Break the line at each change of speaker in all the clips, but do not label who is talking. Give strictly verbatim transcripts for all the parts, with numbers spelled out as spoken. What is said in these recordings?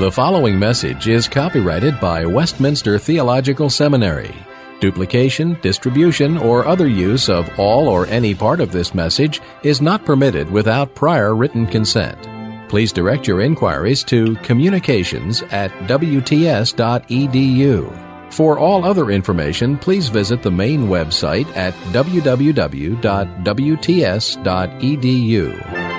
The following message is copyrighted by Westminster Theological Seminary. Duplication, distribution, or other use of all or any part of this message is not permitted without prior written consent. Please direct your inquiries to communications at w t s dot e d u. For all other information, please visit the main website at w w w dot w t s dot e d u.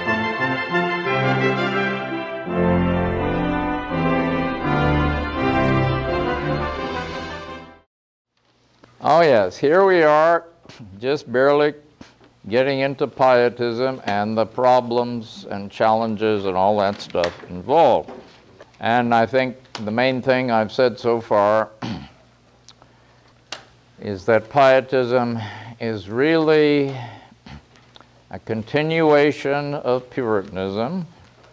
Oh yes, here we are, just barely getting into pietism and the problems and challenges and all that stuff involved. And I think the main thing I've said so far is that pietism is really a continuation of Puritanism,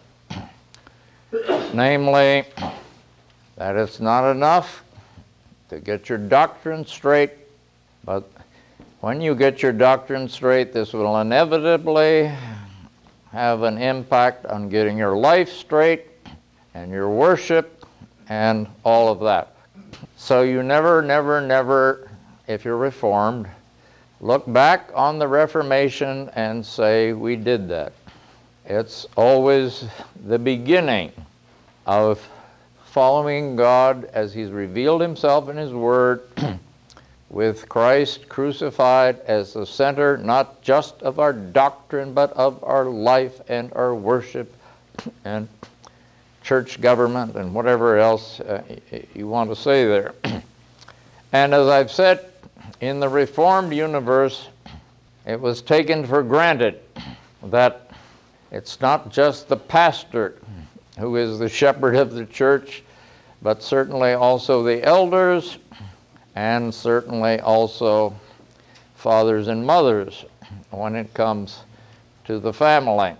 namely that it's not enough to get your doctrine straight, but when you get your doctrine straight, this will inevitably have an impact on getting your life straight and your worship and all of that. So you never, never, never, if you're Reformed, look back on the Reformation and say, we did that. It's always the beginning of following God as He's revealed Himself in His Word, with Christ crucified as the center, not just of our doctrine, but of our life and our worship and church government and whatever else uh, you want to say there. And as I've said, in the Reformed universe, it was taken for granted that it's not just the pastor who is the shepherd of the church, but certainly also the elders, and certainly also fathers and mothers when it comes to the family.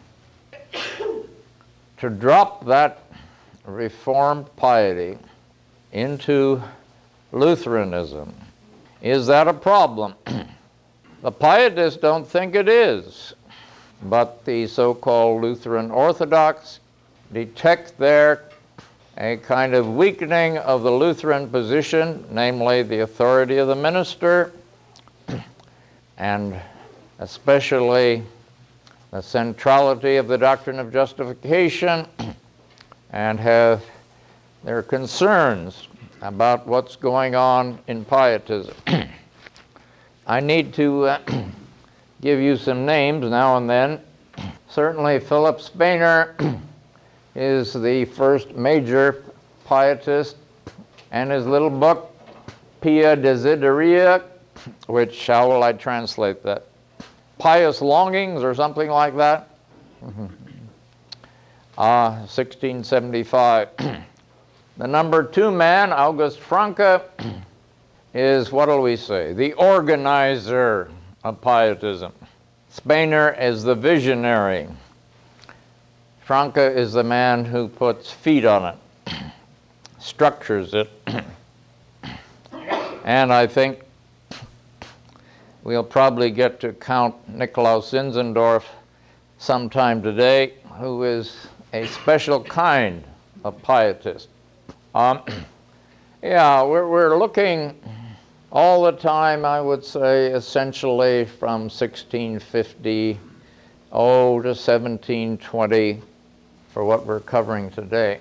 To drop that Reformed piety into Lutheranism, is that a problem? The pietists don't think it is, but the so-called Lutheran Orthodox detect there a kind of weakening of the Lutheran position, namely the authority of the minister, and especially the centrality of the doctrine of justification, and have their concerns about what's going on in pietism. I need to uh, give you some names now and then. Certainly Philip Spener is the first major pietist, and his little book, Pia Desideria, which, how will I translate that? Pious Longings or something like that? uh, sixteen seventy-five. The number two man, August Franke, is, what do we say, the organizer of pietism. Spener is the visionary. Franke is the man who puts feet on it, structures it. And I think we'll probably get to count Nikolaus Zinzendorf sometime today, who is a special kind of pietist. Um, yeah, we're, we're looking all the time, I would say, essentially from sixteen fifty oh, to seventeen twenty for what we're covering today.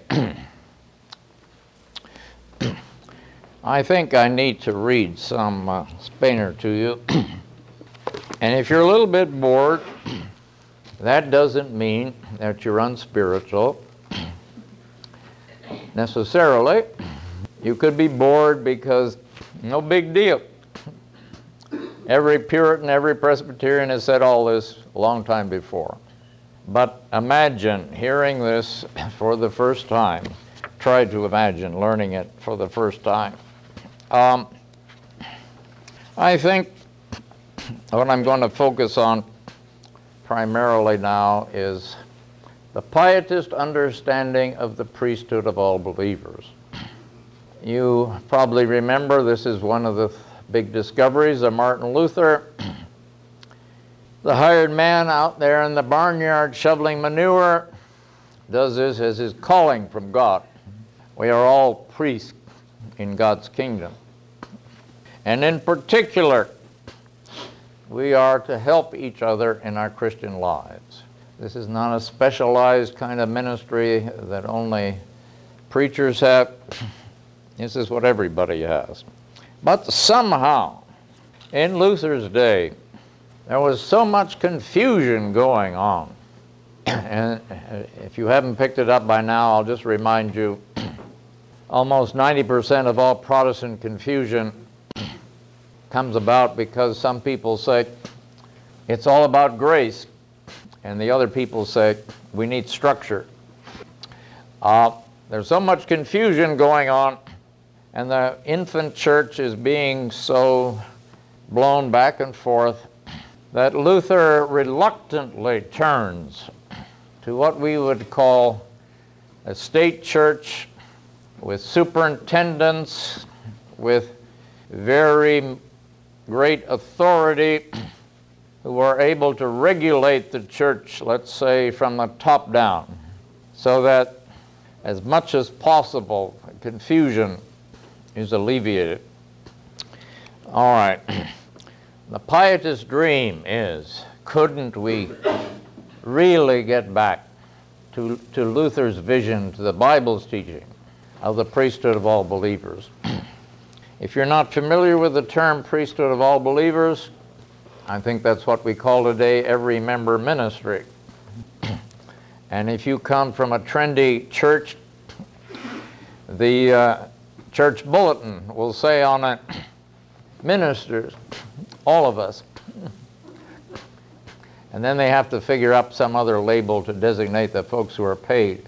I think I need to read some uh, Spener to you. And if you're a little bit bored, that doesn't mean that you're unspiritual necessarily. You could be bored because no big deal. Every Puritan, every Presbyterian has said all this a long time before. But imagine hearing this for the first time. Try to imagine learning it for the first time. Um, I think what I'm going to focus on primarily now is the pietist understanding of the priesthood of all believers. You probably remember this is one of the big discoveries of Martin Luther. The hired man out there in the barnyard shoveling manure does this as his calling from God. We are all priests in God's kingdom. And in particular, we are to help each other in our Christian lives. This is not a specialized kind of ministry that only preachers have. This is what everybody has. But somehow, in Luther's day, there was so much confusion going on. And if you haven't picked it up by now, I'll just remind you, almost ninety percent of all Protestant confusion comes about because some people say it's all about grace, and the other people say we need structure. Uh, there's so much confusion going on, and the infant church is being so blown back and forth that Luther reluctantly turns to what we would call a state church with superintendents, with very great authority, who are able to regulate the church, let's say, from the top down, so that as much as possible confusion is alleviated. All right. The pietist dream is, couldn't we really get back to, to Luther's vision, to the Bible's teaching of the priesthood of all believers? If you're not familiar with the term priesthood of all believers, I think that's what we call today every member ministry. And if you come from a trendy church, the uh, church bulletin will say on it, ministers, all of us. And then they have to figure up some other label to designate the folks who are paid.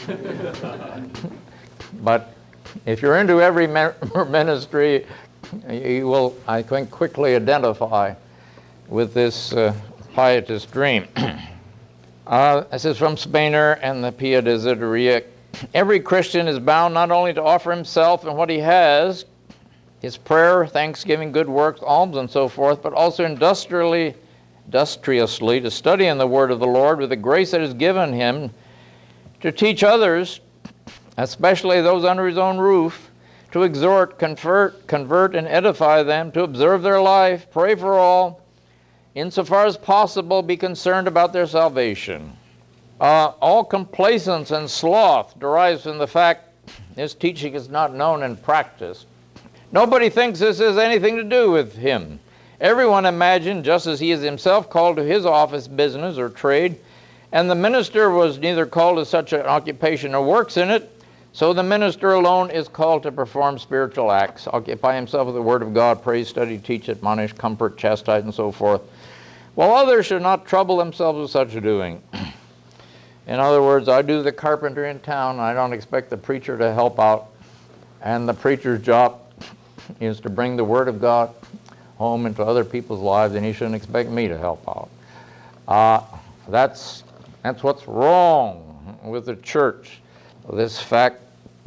But if you're into every ministry, you will, I think, quickly identify with this uh, pietist dream. uh, this is from Spener and the Pia Desideria. Every Christian is bound not only to offer himself and what he has, his prayer, thanksgiving, good works, alms, and so forth, but also industriously, industriously to study in the word of the Lord with the grace that is given him to teach others, especially those under his own roof, to exhort, convert, convert, and edify them, to observe their life, pray for all, insofar as possible, be concerned about their salvation. Uh, all complacence and sloth derives from the fact his teaching is not known and practiced. Nobody thinks this has anything to do with him. Everyone imagines, just as he is himself called to his office, business, or trade, and the minister was neither called to such an occupation or works in it, so the minister alone is called to perform spiritual acts, occupy himself with the word of God, praise, study, teach, admonish, comfort, chastise, and so forth, while others should not trouble themselves with such doing. In other words, I do the carpentry in town, and I don't expect the preacher to help out, and the preacher's job is to bring the word of God home into other people's lives, and he shouldn't expect me to help out. Uh, that's, that's what's wrong with the church, this fact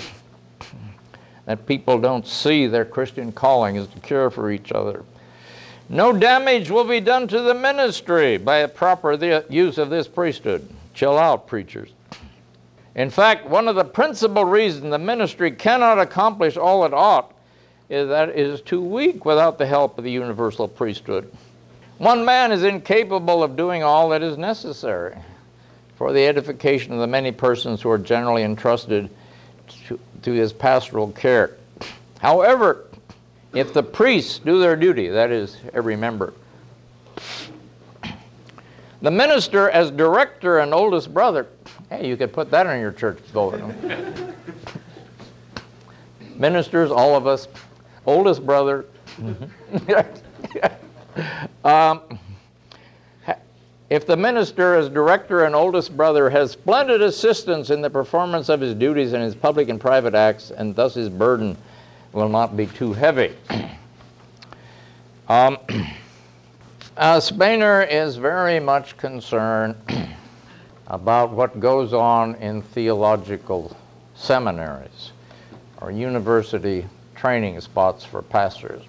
that people don't see their Christian calling is to care for each other. No damage will be done to the ministry by a proper the use of this priesthood. Chill out, preachers. In fact, one of the principal reasons the ministry cannot accomplish all it ought is that it is too weak without the help of the universal priesthood. One man is incapable of doing all that is necessary for the edification of the many persons who are generally entrusted to, to his pastoral care. However, if the priests do their duty, that is, every member, the minister as director and oldest brother, hey, you could put that on your church bulletin. Ministers, all of us, oldest brother. um, if the minister as director and oldest brother has splendid assistance in the performance of his duties in his public and private acts, and thus his burden will not be too heavy. Um, uh, Spener is very much concerned about what goes on in theological seminaries or university training spots for pastors.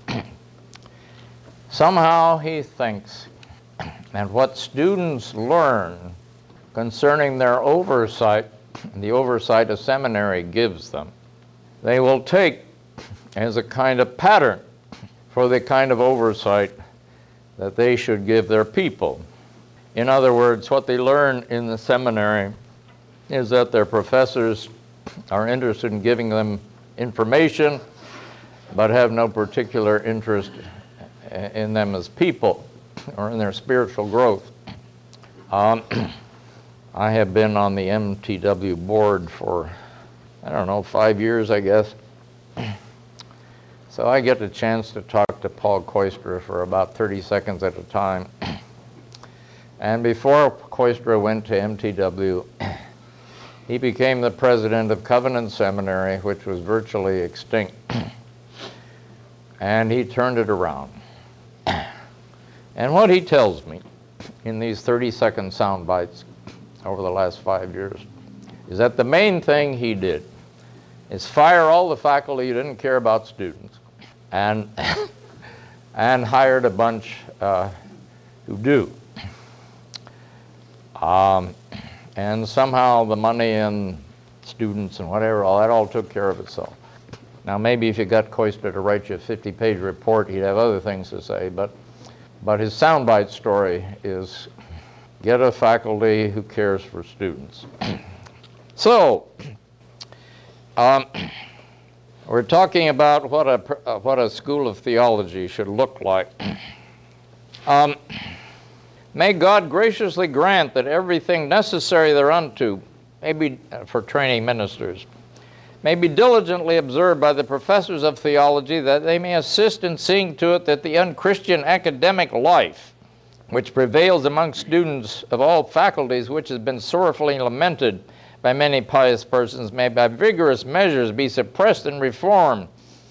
Somehow he thinks that what students learn concerning their oversight, the oversight a seminary gives them, they will take as a kind of pattern for the kind of oversight that they should give their people. In other words, what they learn in the seminary is that their professors are interested in giving them information, but have no particular interest in them as people or in their spiritual growth. Um, I have been on the M T W board for, I don't know, five years, I guess. So I get a chance to talk to Paul Koistra for about thirty seconds at a time. And before Koistra went to M T W, he became the president of Covenant Seminary, which was virtually extinct. And he turned it around. And what he tells me in these thirty second sound bites over the last five years is that the main thing he did is fire all the faculty who didn't care about students and, and hired a bunch uh, who do. Um, and somehow the money and students and whatever, all that all took care of itself. Now maybe if you got Koistra to write you a fifty page report, he'd have other things to say, but, but his soundbite story is get a faculty who cares for students. So, um, we're talking about what a, uh, what a school of theology should look like. Um, may God graciously grant that everything necessary thereunto, maybe for training ministers, may be diligently observed by the professors of theology, that they may assist in seeing to it that the unchristian academic life which prevails among students of all faculties, which has been sorrowfully lamented by many pious persons, may by vigorous measures be suppressed and reformed.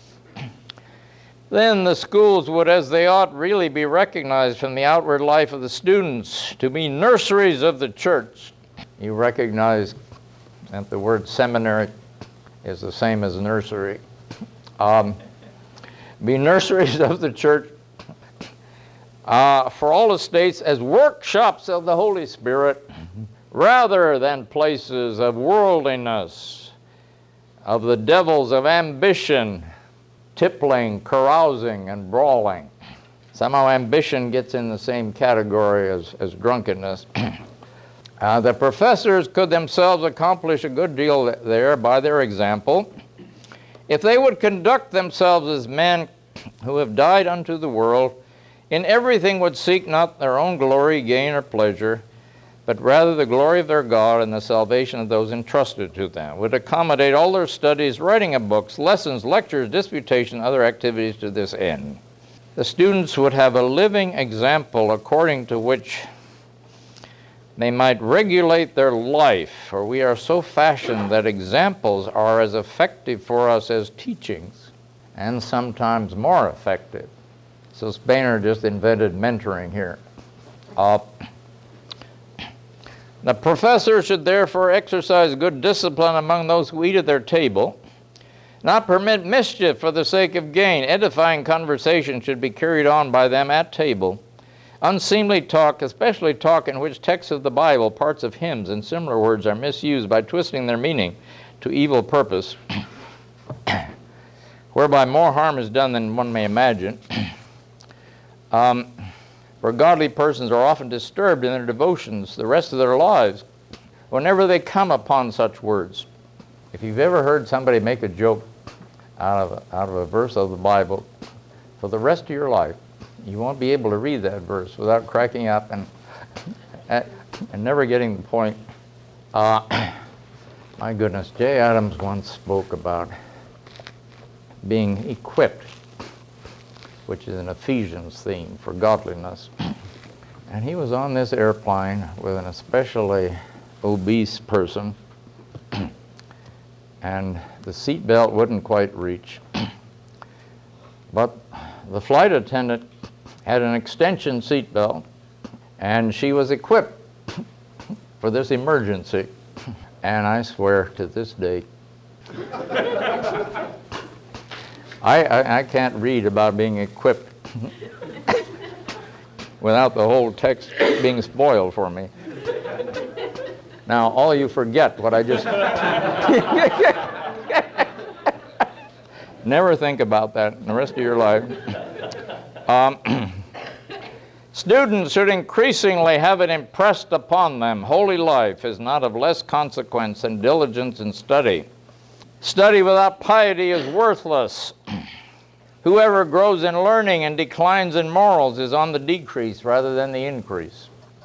Then the schools would, as they ought, really be recognized from the outward life of the students to be nurseries of the church. You recognize that the word seminary is the same as nursery. Um, be nurseries of the church uh, for all estates as workshops of the Holy Spirit, rather than places of worldliness, of the devils of ambition, tippling, carousing, and brawling. Somehow ambition gets in the same category as, as drunkenness. Uh, the professors could themselves accomplish a good deal there by their example, if they would conduct themselves as men who have died unto the world, in everything would seek not their own glory, gain, or pleasure, but rather the glory of their God and the salvation of those entrusted to them, would accommodate all their studies, writing of books, lessons, lectures, disputation, other activities to this end. The students would have a living example according to which they might regulate their life, for we are so fashioned that examples are as effective for us as teachings, and sometimes more effective. So Spener just invented mentoring here. Uh, The professor should therefore exercise good discipline among those who eat at their table, not permit mischief for the sake of gain. Edifying conversation should be carried on by them at table. Unseemly talk, especially talk in which texts of the Bible, parts of hymns, and similar words are misused by twisting their meaning to evil purpose, whereby more harm is done than one may imagine. Um, For godly persons are often disturbed in their devotions the rest of their lives whenever they come upon such words. If you've ever heard somebody make a joke out of a, out of a verse of the Bible, for the rest of your life, you won't be able to read that verse without cracking up and, and never getting the point. Uh, my goodness, Jay Adams once spoke about being equipped, which is an Ephesians theme for godliness. And he was on this airplane with an especially obese person, and the seat belt wouldn't quite reach. But the flight attendant had an extension seat belt, and she was equipped for this emergency. And I swear to this day, I, I, I can't read about being equipped without the whole text being spoiled for me. Now, all you forget what I just... Never think about that in the rest of your life. Um, Students should increasingly have it impressed upon them holy life is not of less consequence than diligence in study. Study without piety is worthless. Whoever grows in learning and declines in morals is on the decrease rather than the increase.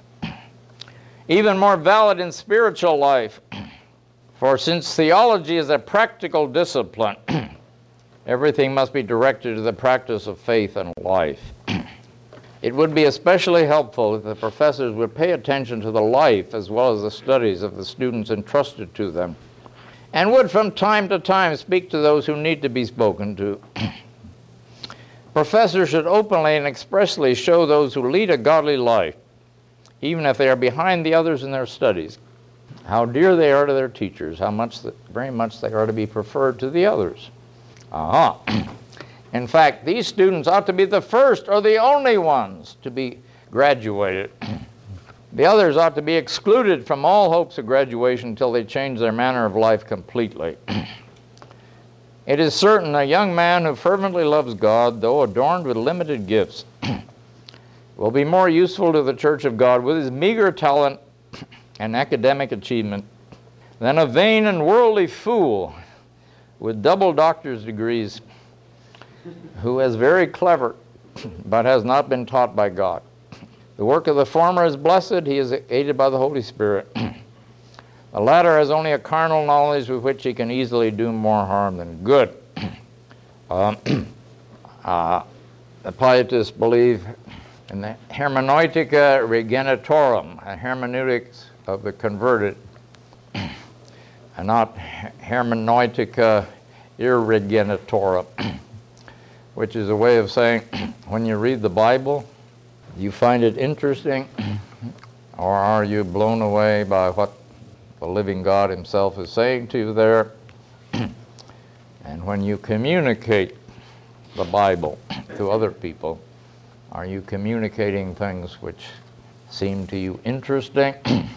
Even more valid in spiritual life, for since theology is a practical discipline, everything must be directed to the practice of faith and life. It would be especially helpful if the professors would pay attention to the life as well as the studies of the students entrusted to them, and would from time to time speak to those who need to be spoken to. Professors should openly and expressly show those who lead a godly life, even if they are behind the others in their studies, how dear they are to their teachers, how much, the, very much they are to be preferred to the others. Aha. Uh-huh. In fact, these students ought to be the first or the only ones to be graduated. The others ought to be excluded from all hopes of graduation until they change their manner of life completely. It is certain a young man who fervently loves God, though adorned with limited gifts, will be more useful to the Church of God with his meager talent and academic achievement than a vain and worldly fool with double doctor's degrees who is very clever but has not been taught by God. The work of the former is blessed, he is aided by the Holy Spirit. The latter has only a carnal knowledge with which he can easily do more harm than good. Um, uh, the Pietists believe in the hermeneutica regeneratorum, a hermeneutics of the converted, and not hermeneutica irregeneratorum, which is a way of saying when you read the Bible, you find it interesting, or are you blown away by what the living God himself is saying to you there? And when you communicate the Bible to other people, are you communicating things which seem to you interesting,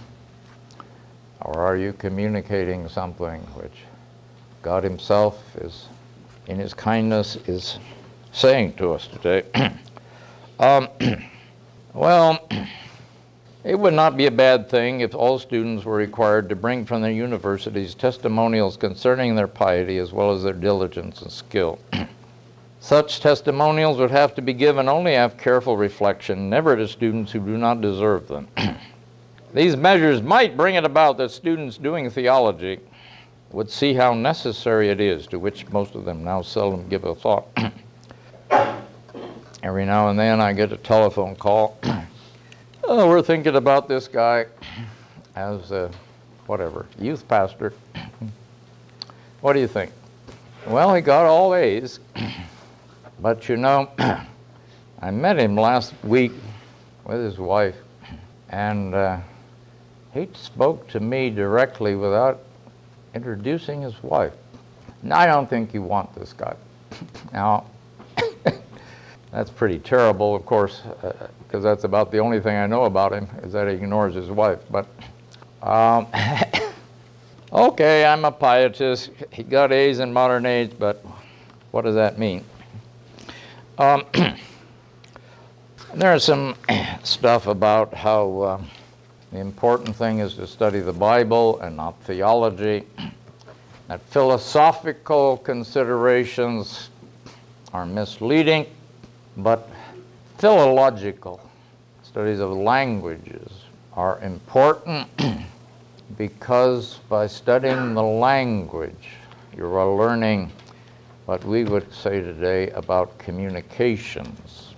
or are you communicating something which God himself is, in his kindness, is saying to us today? um, well, it would not be a bad thing if all students were required to bring from their universities testimonials concerning their piety as well as their diligence and skill. Such testimonials would have to be given only after careful reflection, never to students who do not deserve them. These measures might bring it about that students doing theology would see how necessary it is, to which most of them now seldom give a thought. Every now and then I get a telephone call. Oh, we're thinking about this guy as a, whatever, youth pastor. What do you think? Well, he got all A's, but you know, I met him last week with his wife, and uh, he spoke to me directly without introducing his wife. Now, I don't think you want this guy. Now, that's pretty terrible, of course, because uh, that's about the only thing I know about him, is that he ignores his wife. But, um, okay, I'm a pietist. He got A's in modern age, but what does that mean? Um, there's some stuff about how uh, the important thing is to study the Bible and not theology, that philosophical considerations are misleading, but philological studies of languages are important because by studying the language, you are learning what we would say today about communications.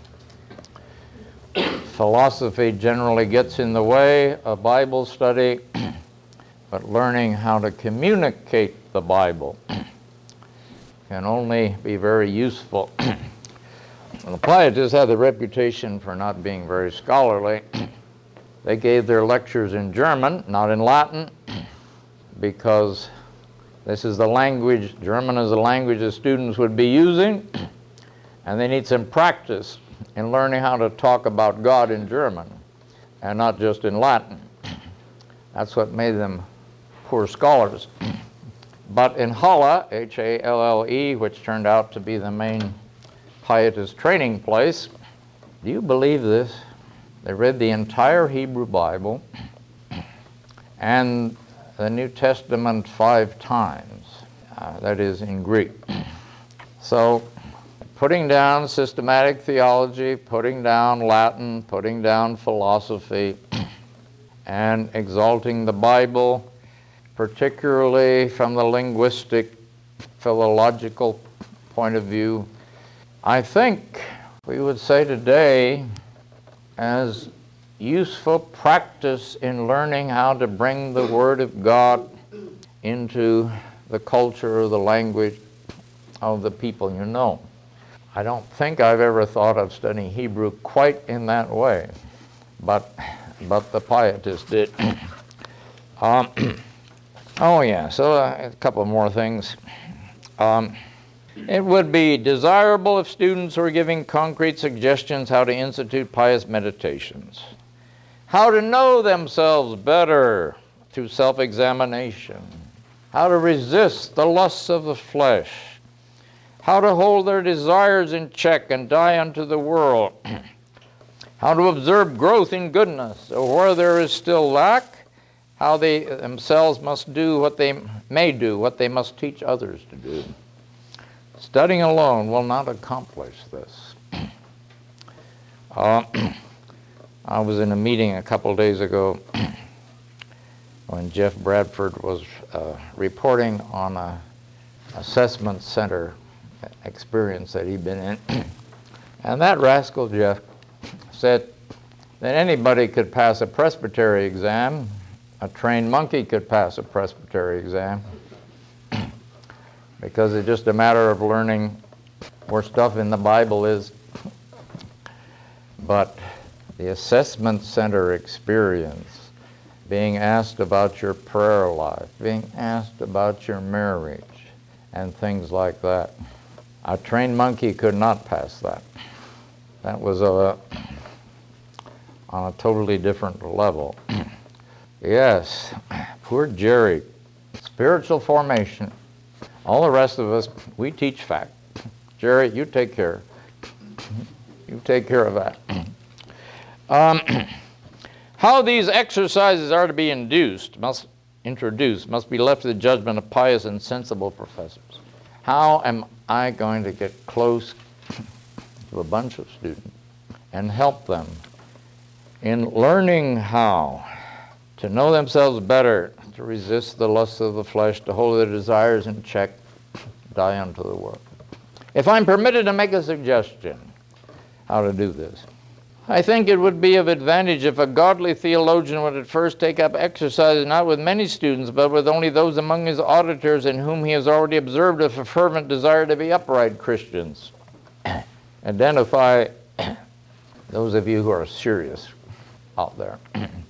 Philosophy generally gets in the way of Bible study, but learning how to communicate the Bible can only be very useful. The Pietists had the reputation for not being very scholarly. They gave their lectures in German, not in Latin, because this is the language, German is the language the students would be using, and they need some practice in learning how to talk about God in German, and not just in Latin. That's what made them poor scholars. But in Halle, H A L L E, which turned out to be the main pietist training place, do you believe this? They read the entire Hebrew Bible and the New Testament five times, uh, that is in Greek. So putting down systematic theology, putting down Latin, putting down philosophy, and exalting the Bible, particularly from the linguistic, philological point of view, I think we would say today, as useful practice in learning how to bring the Word of God into the culture or the language of the people you know. I don't think I've ever thought of studying Hebrew quite in that way, but, but the pietists did. um, oh yeah, so uh, a couple more things. Um, It would be desirable if students were giving concrete suggestions how to institute pious meditations, how to know themselves better through self-examination, how to resist the lusts of the flesh, how to hold their desires in check and die unto the world, how to observe growth in goodness, or where there is still lack, how they themselves must do what they may do, what they must teach others to do. Studying alone will not accomplish this. Uh, I was in a meeting a couple days ago when Jeff Bradford was uh, reporting on an assessment center experience that he'd been in. And that rascal Jeff said that anybody could pass a presbytery exam, a trained monkey could pass a presbytery exam, because it's just a matter of learning where stuff in the Bible is. But the assessment center experience, being asked about your prayer life, being asked about your marriage, and things like that, a trained monkey could not pass that. That was a, on a totally different level. Yes, poor Jerry. Spiritual formation. All the rest of us, we teach fact. Jerry, you take care. You take care of that. Um, how these exercises are to be induced, must introduced, must be left to the judgment of pious and sensible professors. How am I going to get close to a bunch of students and help them in learning how to know themselves better, to resist the lusts of the flesh, to hold their desires in check, die unto the world? If I'm permitted to make a suggestion how to do this, I think it would be of advantage if a godly theologian would at first take up exercises not with many students, but with only those among his auditors in whom he has already observed a fervent desire to be upright Christians. Identify those of you who are serious out there.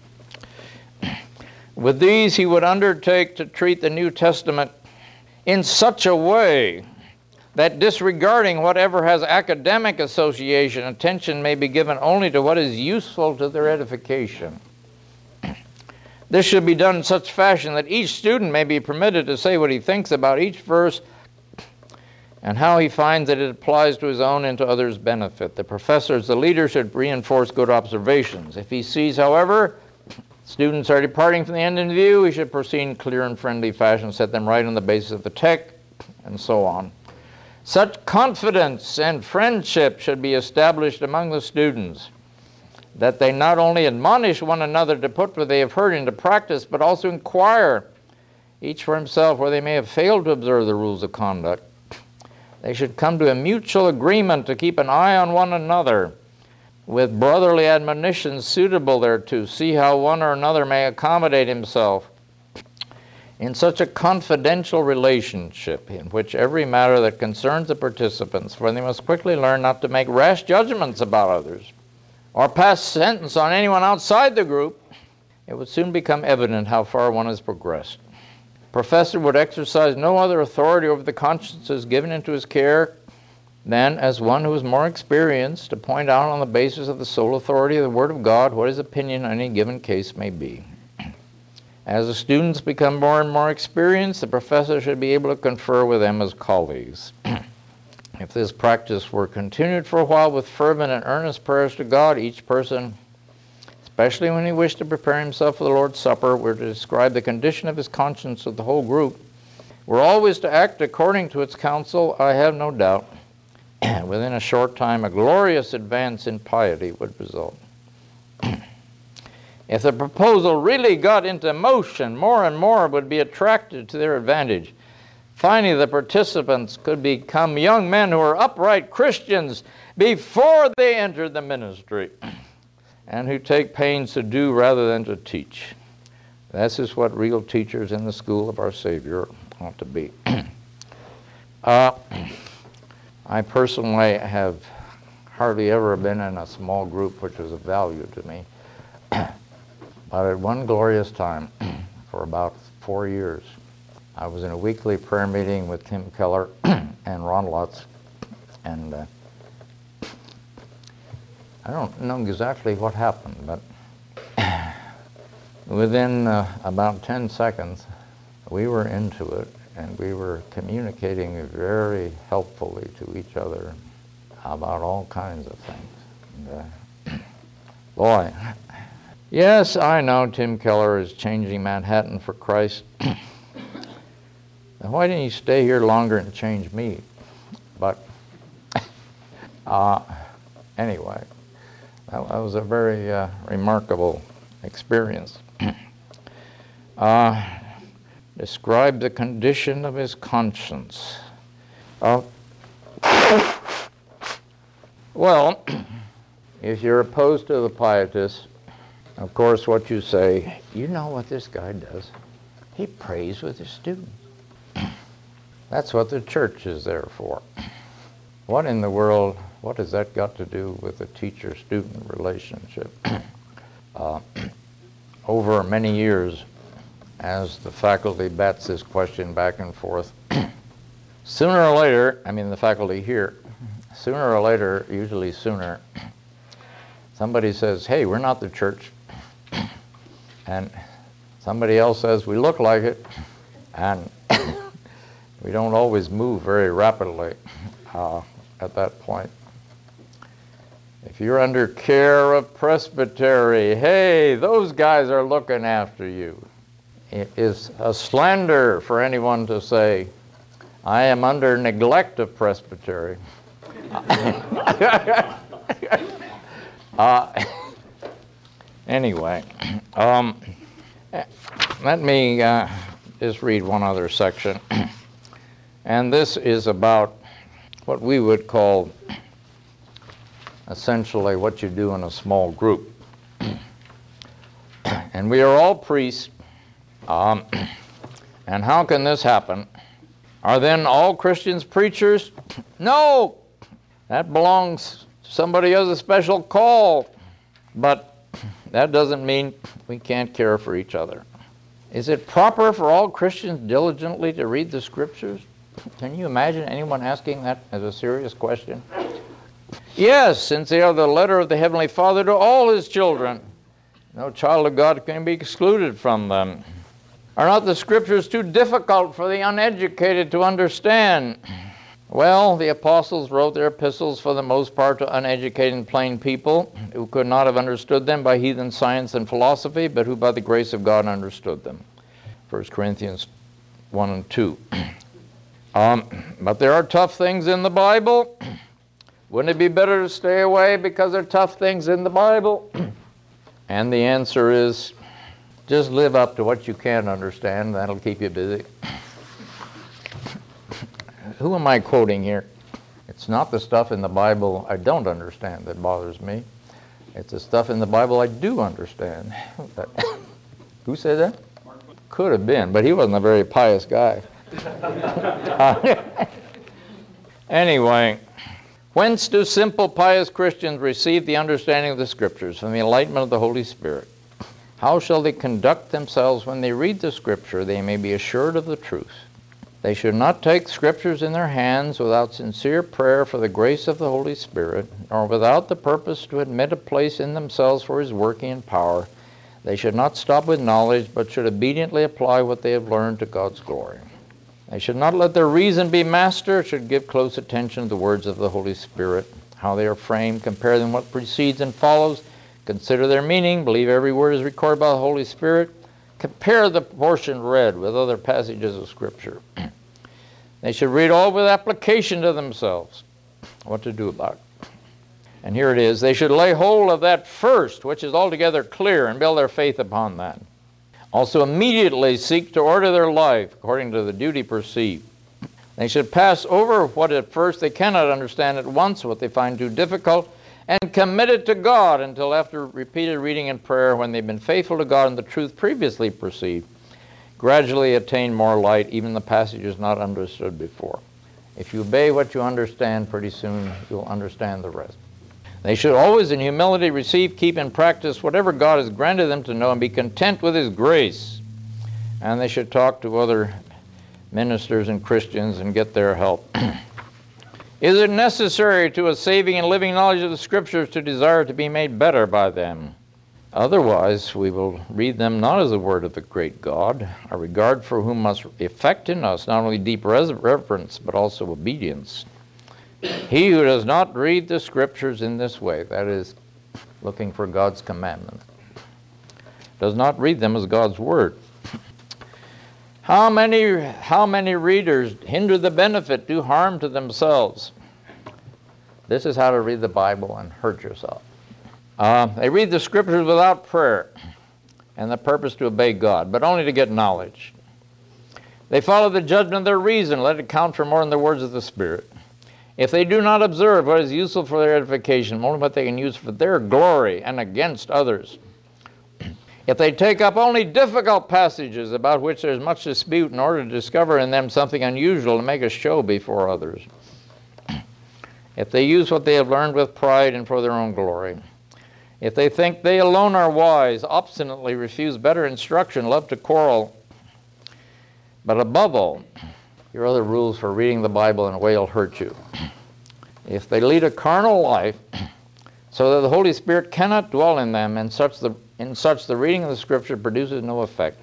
With these, he would undertake to treat the New Testament in such a way that, disregarding whatever has academic association, attention may be given only to what is useful to their edification. This should be done in such fashion that each student may be permitted to say what he thinks about each verse and how he finds that it applies to his own and to others' benefit. The professor, as the leader, should reinforce good observations. If he sees, however, students are departing from the end in view, he should proceed in clear and friendly fashion, set them right on the basis of the text, and so on. Such confidence and friendship should be established among the students that they not only admonish one another to put what they have heard into practice, but also inquire, each for himself, where they may have failed to observe the rules of conduct. They should come to a mutual agreement to keep an eye on one another, with brotherly admonitions suitable thereto, see how one or another may accommodate himself in such a confidential relationship in which every matter that concerns the participants, for they must quickly learn not to make rash judgments about others or pass sentence on anyone outside the group, it would soon become evident how far one has progressed. Professor would exercise no other authority over the consciences given into his care than as one who is more experienced to point out on the basis of the sole authority of the Word of God what his opinion on any given case may be. As the students become more and more experienced, the professor should be able to confer with them as colleagues. If this practice were continued for a while with fervent and earnest prayers to God, each person, especially when he wished to prepare himself for the Lord's Supper, were to describe the condition of his conscience with the whole group, were always to act according to its counsel, I have no doubt, within a short time a glorious advance in piety would result. If the proposal really got into motion, more and more would be attracted to their advantage. Finally, the participants could become young men who are upright Christians before they enter the ministry, and who take pains to do rather than to teach. This is what real teachers in the school of our Savior ought to be. uh, I personally have hardly ever been in a small group, which was of value to me. But at one glorious time, for about four years, I was in a weekly prayer meeting with Tim Keller and Ron Lutz, and uh, I don't know exactly what happened, but within uh, about ten seconds, we were into it, and we were communicating very helpfully to each other about all kinds of things. And, uh, boy, yes, I know Tim Keller is changing Manhattan for Christ. Now, why didn't you stay here longer and change me? But uh, anyway, that, that was a very uh, remarkable experience. uh, describe the condition of his conscience. Uh, well, if you're opposed to the pietists, of course, what you say, you know what this guy does? He prays with his students. That's what the church is there for. What in the world, what has that got to do with the teacher-student relationship? uh, over many years, as the faculty bats this question back and forth, sooner or later, I mean the faculty here, sooner or later, usually sooner, somebody says, hey, we're not the church. And somebody else says, we look like it. And we don't always move very rapidly uh, at that point. If you're under care of presbytery, hey, those guys are looking after you. It is a slander for anyone to say, I am under neglect of presbytery. uh, anyway, um, let me uh, just read one other section. And this is about what we would call essentially what you do in a small group. And we are all priests. Um, and how can this happen? Are then all Christians preachers? No! That belongs to somebody who has a special call. But that doesn't mean we can't care for each other. Is it proper for all Christians diligently to read the Scriptures? Can you imagine anyone asking that as a serious question? Yes, since they are the letter of the Heavenly Father to all His children. No child of God can be excluded from them. Are not the Scriptures too difficult for the uneducated to understand? Well, the apostles wrote their epistles for the most part to uneducated and plain people who could not have understood them by heathen science and philosophy, but who by the grace of God understood them. First Corinthians one and two. Um, but there are tough things in the Bible. Wouldn't it be better to stay away because there are tough things in the Bible? And the answer is, just live up to what you can understand. That'll keep you busy. Who am I quoting here? It's not the stuff in the Bible I don't understand that bothers me. It's the stuff in the Bible I do understand. Who said that? Could have been, but he wasn't a very pious guy. uh, anyway, whence do simple pious Christians receive the understanding of the Scriptures? From the enlightenment of the Holy Spirit. How shall they conduct themselves when they read the Scripture? They may be assured of the truth. They should not take Scriptures in their hands without sincere prayer for the grace of the Holy Spirit, nor without the purpose to admit a place in themselves for His working and power. They should not stop with knowledge, but should obediently apply what they have learned to God's glory. They should not let their reason be master, should give close attention to the words of the Holy Spirit, how they are framed, compare them what precedes and follows, consider their meaning, believe every word is recorded by the Holy Spirit, compare the portion read with other passages of Scripture. They should read all with application to themselves, what to do about it. And here it is, they should lay hold of that first, which is altogether clear, and build their faith upon that. Also immediately seek to order their life according to the duty perceived. They should pass over what at first they cannot understand at once, what they find too difficult, and commit it to God until after repeated reading and prayer, when they've been faithful to God and the truth previously perceived, gradually attain more light, even the passages not understood before. If you obey what you understand, pretty soon you'll understand the rest. They should always in humility receive, keep, and practice whatever God has granted them to know, and be content with His grace. And they should talk to other ministers and Christians and get their help. Is it necessary to a saving and living knowledge of the Scriptures to desire to be made better by them? Otherwise, we will read them not as the word of the great God, a regard for whom must effect in us not only deep reverence, but also obedience. He who does not read the Scriptures in this way, that is, looking for God's commandments, does not read them as God's word. How many, how many readers hinder the benefit, do harm to themselves? This is how to read the Bible and hurt yourself. Uh, they read the Scriptures without prayer and the purpose to obey God, but only to get knowledge. They follow the judgment of their reason, let it count for more than the words of the Spirit. If they do not observe what is useful for their edification, only what they can use for their glory and against others. If they take up only difficult passages about which there is much dispute in order to discover in them something unusual to make a show before others. If they use what they have learned with pride and for their own glory. If they think they alone are wise, obstinately refuse better instruction, love to quarrel. But above all, here are the rules for reading the Bible in a way it'll hurt you. If they lead a carnal life, so that the Holy Spirit cannot dwell in them, and such the In such, the reading of the Scripture produces no effect.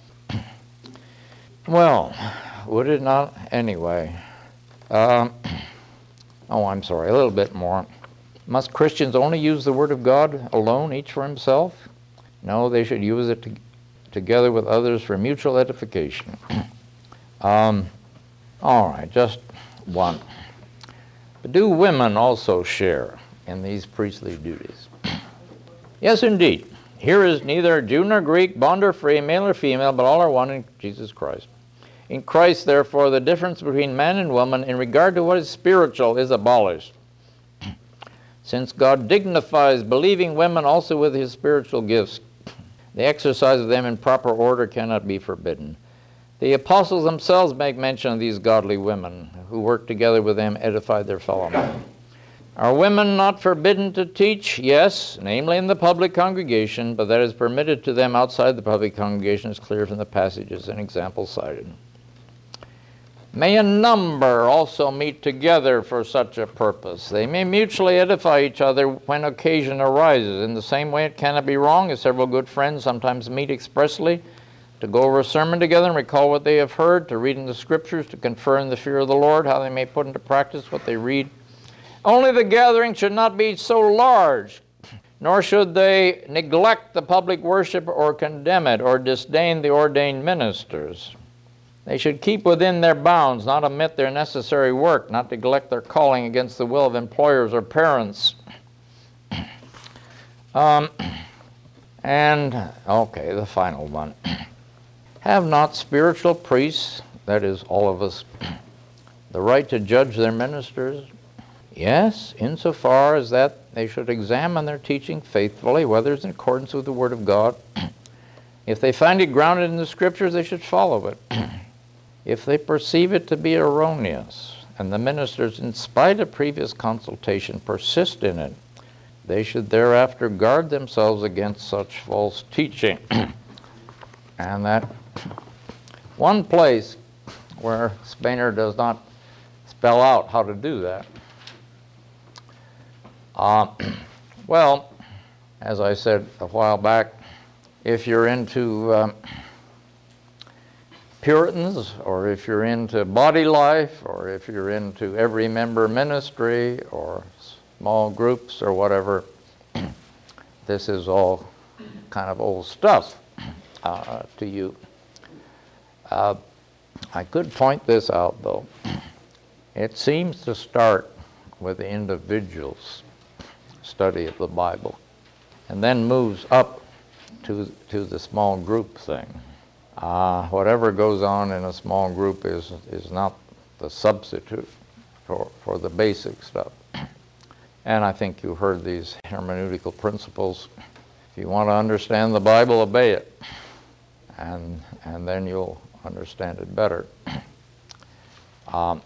Well, would it not? Anyway. Um, oh, I'm sorry, a little bit more. Must Christians only use the Word of God alone, each for himself? No, they should use it to, together with others for mutual edification. um, all right, just one. But do women also share in these priestly duties? Yes, indeed. Here is neither Jew nor Greek, bond or free, male or female, but all are one in Jesus Christ. In Christ, therefore, the difference between man and woman in regard to what is spiritual is abolished. Since God dignifies believing women also with His spiritual gifts, the exercise of them in proper order cannot be forbidden. The apostles themselves make mention of these godly women, who work together with them, edify their fellow men. Are women not forbidden to teach? Yes, namely in the public congregation, but that is permitted to them outside the public congregation is clear from the passages and examples cited. May a number also meet together for such a purpose. They may mutually edify each other when occasion arises. In the same way, it cannot be wrong if several good friends sometimes meet expressly to go over a sermon together and recall what they have heard, to read in the Scriptures, to confer in the fear of the Lord, how they may put into practice what they read. Only the gathering should not be so large, nor should they neglect the public worship or condemn it or disdain the ordained ministers. They should keep within their bounds, not omit their necessary work, not neglect their calling against the will of employers or parents. Um, and, okay, the final one. Have not spiritual priests, that is, all of us, the right to judge their ministers? Yes, insofar as that they should examine their teaching faithfully, whether it's in accordance with the Word of God. If they find it grounded in the Scriptures, they should follow it. If they perceive it to be erroneous, and the ministers, in spite of previous consultation, persist in it, they should thereafter guard themselves against such false teaching. And that one place where Spener does not spell out how to do that. Uh, well, as I said a while back, if you're into um, Puritans, or if you're into body life, or if you're into every member ministry, or small groups, or whatever, this is all kind of old stuff uh, to you. Uh, I could point this out, though. It seems to start with the individual's study of the Bible, and then moves up to, to the small group thing. Uh, whatever goes on in a small group is, is not the substitute for, for the basic stuff. And I think you heard these hermeneutical principles. If you want to understand the Bible, obey it, and, and then you'll understand it better. Um,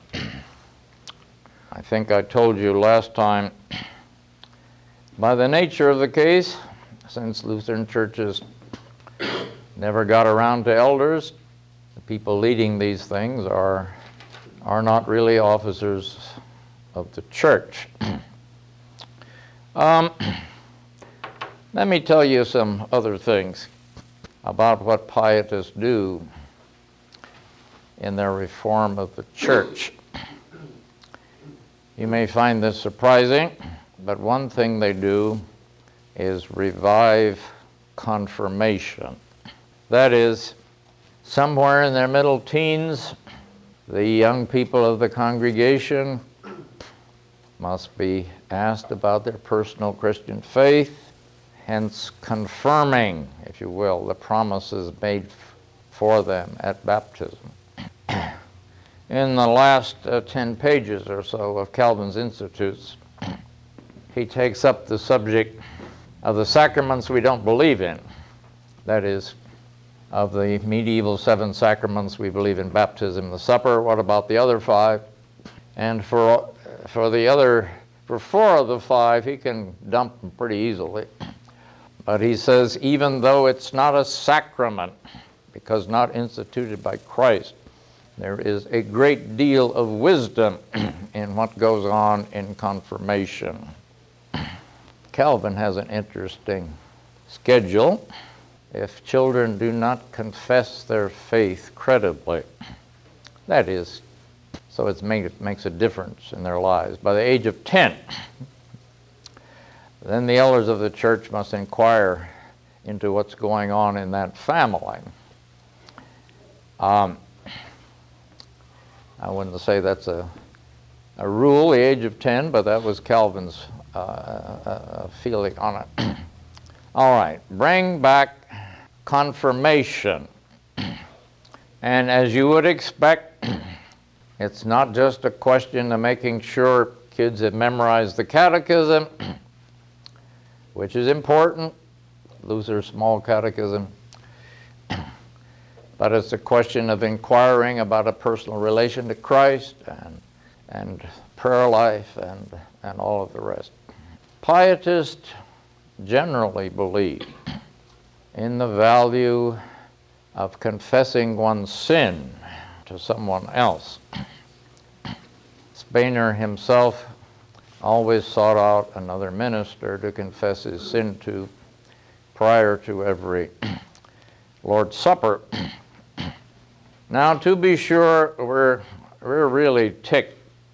I think I told you last time, by the nature of the case, since Lutheran churches never got around to elders, the people leading these things are, are not really officers of the church. um, let me tell you some other things about what pietists do in their reform of the church. You may find this surprising, but one thing they do is revive confirmation. That is, somewhere in their middle teens, the young people of the congregation must be asked about their personal Christian faith, hence confirming, if you will, the promises made for them at baptism. In the last uh, ten pages or so of Calvin's Institutes, he takes up the subject of the sacraments we don't believe in. That is, of the medieval seven sacraments, we believe in baptism, the supper. What about the other five? And for, for the other, for four of the five, he can dump them pretty easily. But he says, even though it's not a sacrament, because not instituted by Christ, there is a great deal of wisdom in what goes on in confirmation. Calvin has an interesting schedule. If children do not confess their faith credibly, that is, so it's make, it makes a difference in their lives, by the age of ten, then the elders of the church must inquire into what's going on in that family. Um, I wouldn't say that's a, a rule, the age of ten, but that was Calvin's uh, uh, feeling on it. All right, bring back confirmation. And as you would expect, it's not just a question of making sure kids have memorized the catechism, which is important, Luther's small catechism, but it's a question of inquiring about a personal relation to Christ and, and prayer life and, and all of the rest. Pietists generally believe in the value of confessing one's sin to someone else. Spener himself always sought out another minister to confess his sin to prior to every Lord's Supper. Now, to be sure, we're, we're really ticked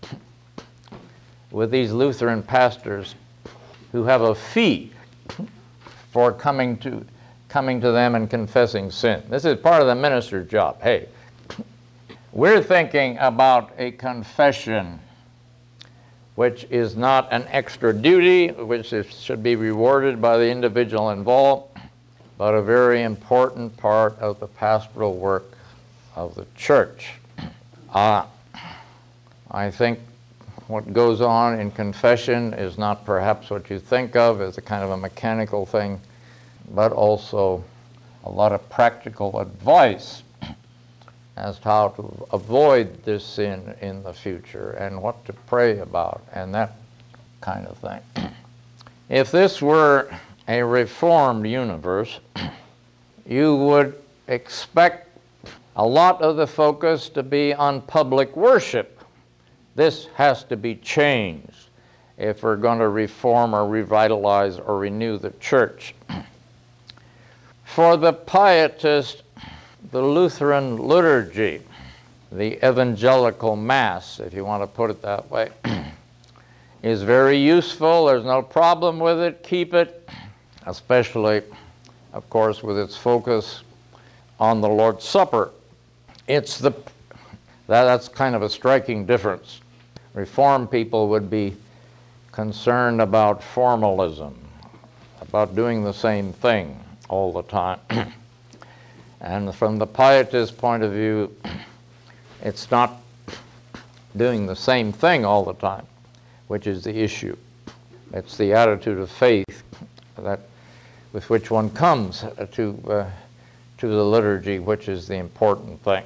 with these Lutheran pastors who have a fee for coming to, coming to them and confessing sin. This is part of the minister's job. Hey, we're thinking about a confession which is not an extra duty, which is, should be rewarded by the individual involved, but a very important part of the pastoral work of the church. Uh, I think what goes on in confession is not perhaps what you think of as a kind of a mechanical thing, but also a lot of practical advice as to how to avoid this sin in the future and what to pray about and that kind of thing. If this were a reformed universe, you would expect a lot of the focus to be on public worship. This has to be changed if we're going to reform or revitalize or renew the church. For the pietist, the Lutheran liturgy, the evangelical Mass, if you want to put it that way, is very useful. There's no problem with it. Keep it, especially, of course, with its focus on the Lord's Supper. It's the, that, that's kind of a striking difference. Reformed people would be concerned about formalism, about doing the same thing all the time. And from the pietist point of view, it's not doing the same thing all the time, which is the issue. It's the attitude of faith that with which one comes to, uh, to the liturgy, which is the important thing.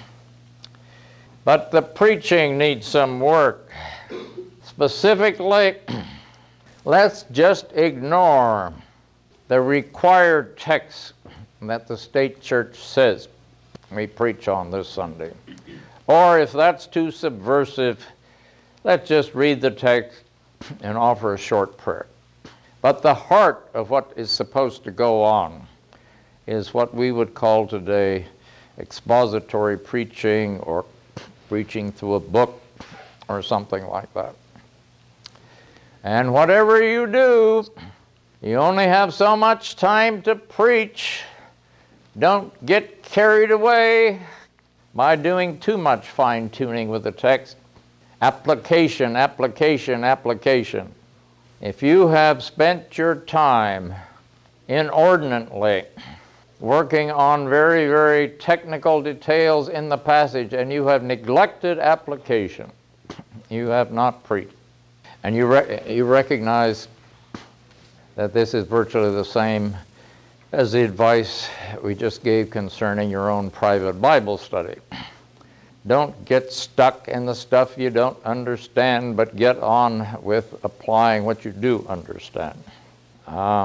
But the preaching needs some work. Specifically, let's just ignore the required text that the state church says we preach on this Sunday. Or if that's too subversive, let's just read the text and offer a short prayer. But the heart of what is supposed to go on is what we would call today expository preaching, or preaching through a book or something like that. And whatever you do, you only have so much time to preach. Don't get carried away by doing too much fine-tuning with the text. Application, application, application. If you have spent your time inordinately working on very, very technical details in the passage and you have neglected application, you have not preached. And you, re you recognize that this is virtually the same as the advice we just gave concerning your own private Bible study. Don't get stuck in the stuff you don't understand, but get on with applying what you do understand. Uh,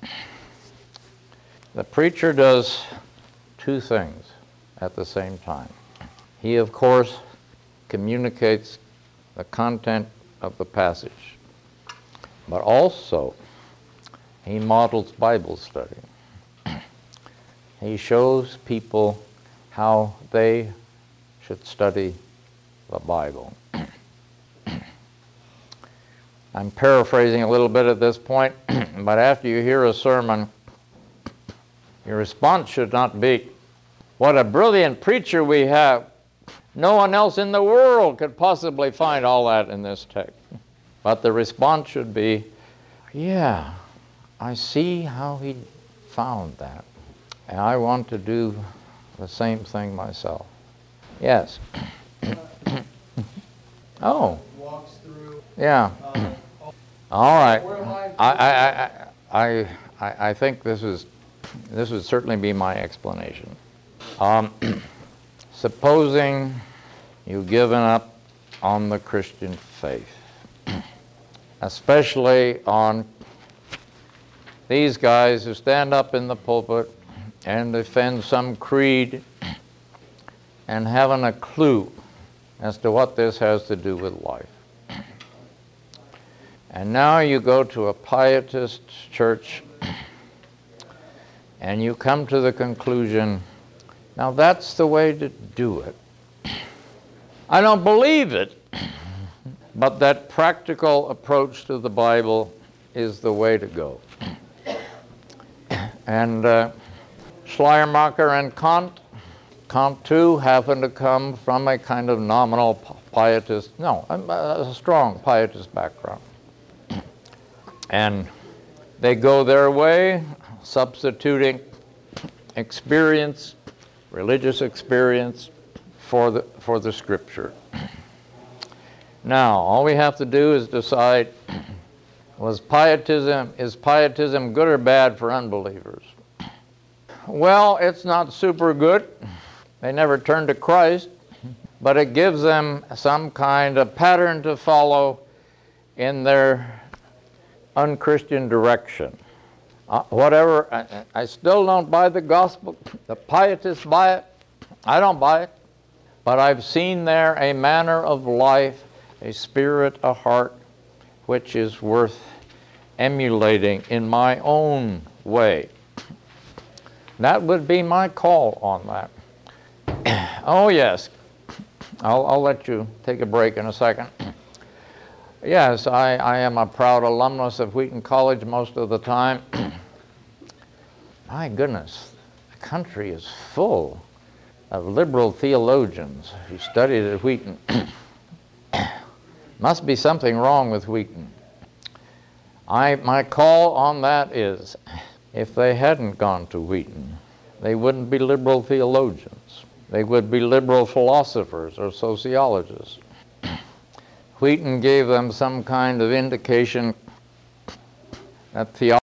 the preacher does two things at the same time. He, of course, communicates the content of the passage, but also he models Bible study. He shows people how they should study the Bible. I'm paraphrasing a little bit at this point, but after you hear a sermon, your response should not be, "What a brilliant preacher we have. No one else in the world could possibly find all that in this text." But the response should be, "Yeah, I see how he found that, and I want to do the same thing myself." Yes. Oh.
Walks through.
Yeah.
Uh,
All right. I, I, I, I, I think this is this would certainly be my explanation. Um, supposing you've given up on the Christian faith, especially on these guys who stand up in the pulpit and defend some creed and haven't a clue as to what this has to do with life. And now you go to a pietist church and you come to the conclusion, now that's the way to do it. I don't believe it, but that practical approach to the Bible is the way to go. And uh, Schleiermacher and Kant, Kant too happened to come from a kind of nominal pietist, no, a, a strong pietist background. And they go their way, substituting experience, religious experience, for the, for the Scripture. Now, all we have to do is decide, was pietism, is pietism good or bad for unbelievers? Well, it's not super good. They never turn to Christ, but it gives them some kind of pattern to follow in their unchristian direction. Uh, whatever, I, I still don't buy the gospel. The pietists buy it. I don't buy it. But I've seen there a manner of life, a spirit, a heart, which is worth emulating in my own way. That would be my call on that. Oh, yes. I'll, I'll let you take a break in a second. Yes, I, I am a proud alumnus of Wheaton College most of the time. My goodness, the country is full of liberal theologians who studied at Wheaton. Must be something wrong with Wheaton. I, my call on that is, if they hadn't gone to Wheaton, they wouldn't be liberal theologians. They would be liberal philosophers or sociologists. Wheaton gave them some kind of indication that theology